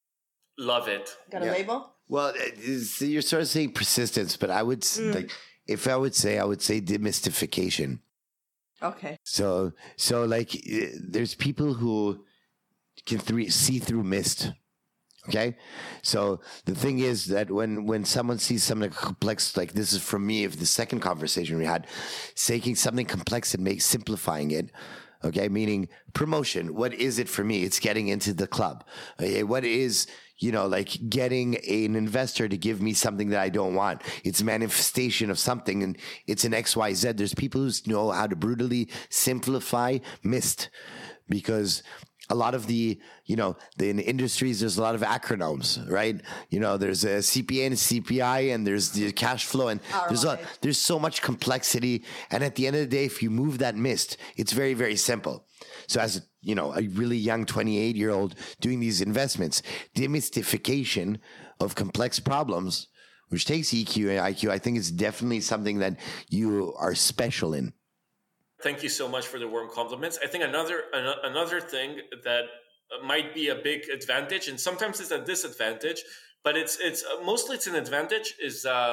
Love it. Got a Yeah. label? Well, it's, you're sort of saying persistence, but I would s Mm. like if I would say, I would say demystification. Okay. So, so like, eh, there's people who can three, see through mist. Okay, so the thing is that when when someone sees something complex, like this is from me, if the second conversation we had, taking something complex and make simplifying it. Okay, meaning promotion. What is it for me? It's getting into the club. Okay, what is, you know, like getting an investor to give me something that I don't want. It's manifestation of something, and it's an X Y Z. There's people who know how to brutally simplify mist, because a lot of the, you know, the, in the industries, there's a lot of acronyms, right? You know, there's a C P A and a C P I, and there's the cash flow, and there's a, there's so much complexity. And at the end of the day, if you move that mist, it's very, very simple. So as, you know, a really young twenty-eight year old doing these investments, demystification of complex problems, which takes E Q and I Q, I think is definitely something that you are special in. Thank you so much for the warm compliments. I think another an- another thing that might be a big advantage, and sometimes it's a disadvantage, but it's it's uh, mostly it's an advantage, is uh,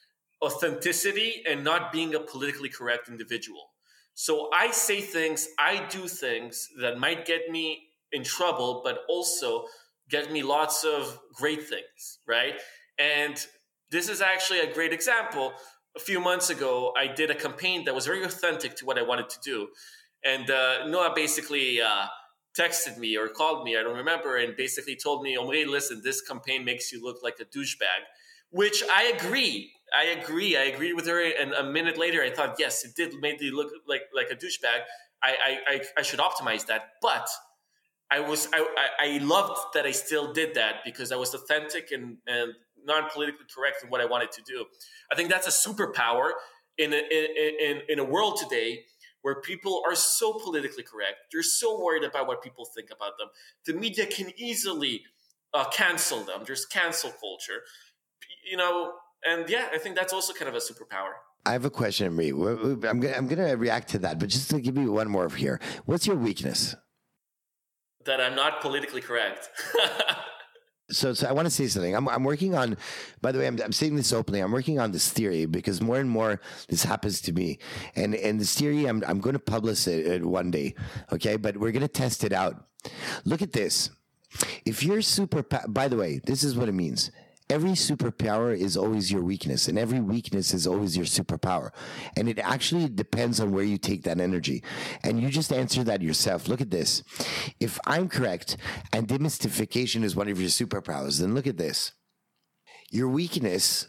authenticity and not being a politically correct individual. So I say things, I do things that might get me in trouble, but also get me lots of great things, right? And this is actually a great example. A few months ago, I did a campaign that was very authentic to what I wanted to do. And uh, Noah basically uh, texted me or called me, I don't remember, and basically told me, Omri, listen, this campaign makes you look like a douchebag, which I agree. I agree. I agreed with her. And a minute later, I thought, yes, it did make me look like, like a douchebag. I, I, I, I should optimize that. But I was I, I loved that I still did that, because I was authentic and, and non-politically correct in what I wanted to do. I think that's a superpower in a, in, in a world today where people are so politically correct. They're so worried about what people think about them. The media can easily uh, cancel them. There's cancel culture, you know, and yeah, I think that's also kind of a superpower. I have a question, Marie. I'm going I'm to react to that, but just to give you one more here. What's your weakness? That I'm not politically correct. So, so I want to say something. I'm, I'm working on, by the way, I'm, I'm saying this openly. I'm working on this theory because more and more this happens to me. And, and this theory, I'm, I'm going to publish it, it one day. Okay. But we're going to test it out. Look at this. If you're super, by the way, this is what it means. Every superpower is always your weakness, and every weakness is always your superpower. And it actually depends on where you take that energy. And you just answer that yourself. Look at this. If I'm correct and demystification is one of your superpowers, then look at this. Your weakness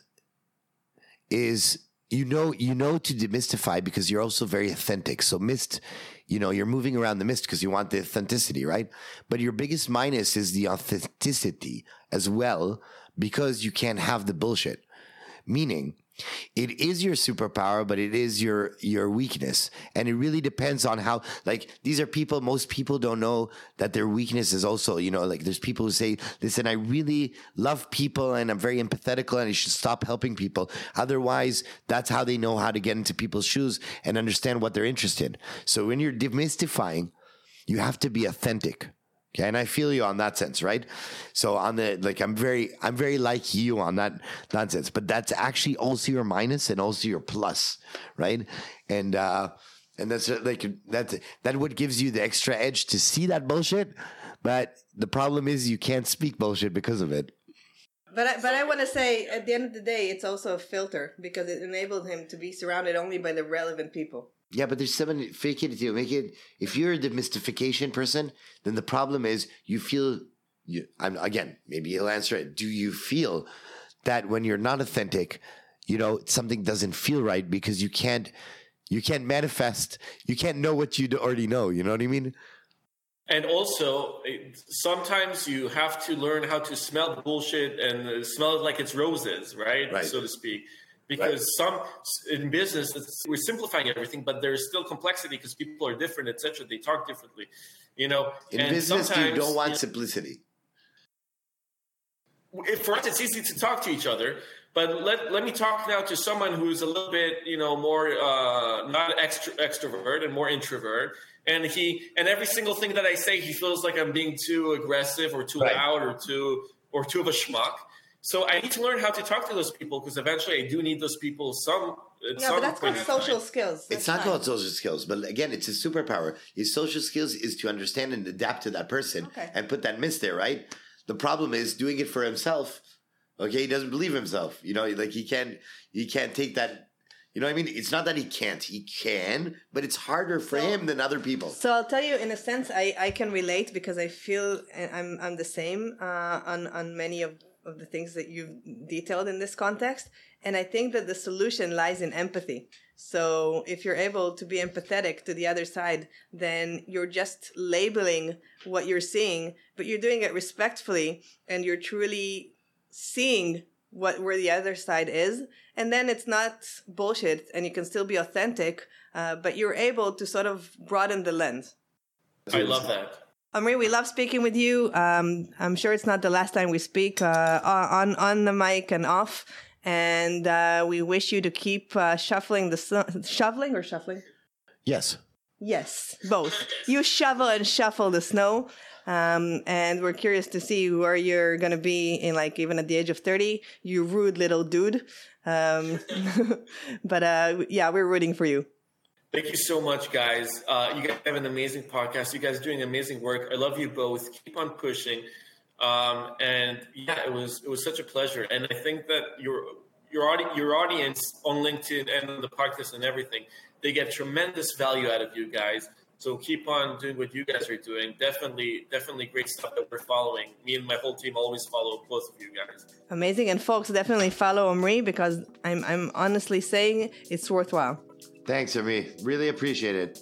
is, you know, you know to demystify because you're also very authentic. So mist, you know, you're moving around the mist because you want the authenticity, right? But your biggest minus is the authenticity as well, because you can't have the bullshit. Meaning, it is your superpower, but it is your your weakness. And it really depends on how, like, these are people, most people don't know that their weakness is also, you know, like, there's people who say, listen, I really love people and I'm very empathetical and I should stop helping people. Otherwise, that's how they know how to get into people's shoes and understand what they're interested in. So when you're demystifying, you have to be authentic. Okay, and I feel you on that sense, right? So on the, like, I'm very, I'm very like you on that nonsense, but that's actually also your minus and also your plus, right? And, uh, and that's like, that's, that what gives you the extra edge to see that bullshit. But the problem is you can't speak bullshit because of it. But I, but I want to say, at the end of the day, it's also a filter because it enabled him to be surrounded only by the relevant people. Yeah, but there's someone fake it to make it. If you're the mystification person, then the problem is you feel. You, I'm again. Maybe he'll answer it. Do you feel that when you're not authentic, you know, something doesn't feel right because you can't, you can't manifest. You can't know what you already know. You know what I mean? And also, sometimes you have to learn how to smell the bullshit and smell it like it's roses, right? Right. So to speak. Because right. some in business, we're simplifying everything, but there's still complexity because people are different, et cetera. They talk differently, you know. In and business, you don't want you know, simplicity. For us, it's easy to talk to each other, but let let me talk now to someone who's a little bit, you know, more uh, not extra extrovert and more introvert, And he and every single thing that I say, he feels like I'm being too aggressive or too Right. loud or too or too of a schmuck. So I need to learn how to talk to those people because eventually I do need those people some. At Yeah, some but that's called point in social time. skills. It's That's not fine. called social skills, but again, it's a superpower. His social skills is to understand and adapt to that person Okay. and put that miss there, right? The problem is doing it for himself. Okay, he doesn't believe himself. You know, like he can't, he can't take that. You know what I mean? It's not that he can't. He can, but it's harder for So- him than other people. So I'll tell you, in a sense, I, I can relate because I feel I'm I'm the same uh, on on many of, of the things that you've detailed in this context, and I think that the solution lies in empathy. So if you're able to be empathetic to the other side, then you're just labeling what you're seeing, but you're doing it respectfully, and you're truly seeing what where the other side is, and then it's not bullshit, and you can still be authentic, uh, but you're able to sort of broaden the lens. I love that. Amri, we love speaking with you. Um, I'm sure it's not the last time we speak uh, on on the mic and off, and uh, we wish you to keep uh, shuffling the snow. Shoveling or shuffling? Yes. Yes, both. You shovel and shuffle the snow. Um, and we're curious to see where you're going to be in, like, even at the age of thirty, you rude little dude. Um, but, uh, yeah, we're rooting for you. Thank you so much, guys. Uh, you guys have an amazing podcast. You guys are doing amazing work. I love you both. Keep on pushing. Um, and yeah, it was it was such a pleasure. And I think that your your audi- your audience on LinkedIn and on the podcast and everything, they get tremendous value out of you guys. So keep on doing what you guys are doing. Definitely, definitely great stuff that we're following. Me and my whole team always follow both of you guys. Amazing. And folks, definitely follow Amri because I'm, I'm honestly saying it's worthwhile. Thanks, Ami. Really appreciate it.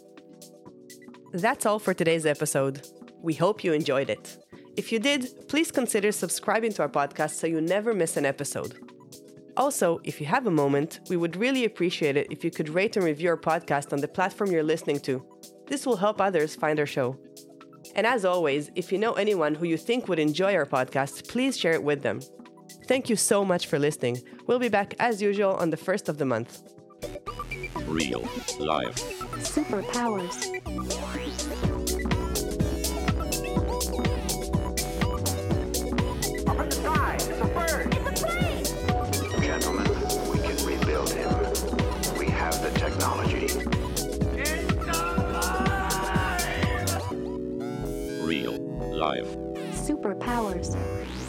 That's all for today's episode. We hope you enjoyed it. If you did, please consider subscribing to our podcast so you never miss an episode. Also, if you have a moment, we would really appreciate it if you could rate and review our podcast on the platform you're listening to. This will help others find our show. And as always, if you know anyone who you think would enjoy our podcast, please share it with them. Thank you so much for listening. We'll be back as usual on the first of the month. Real life. Superpowers. Gentlemen, we can rebuild him. We have the technology. Real life. Superpowers.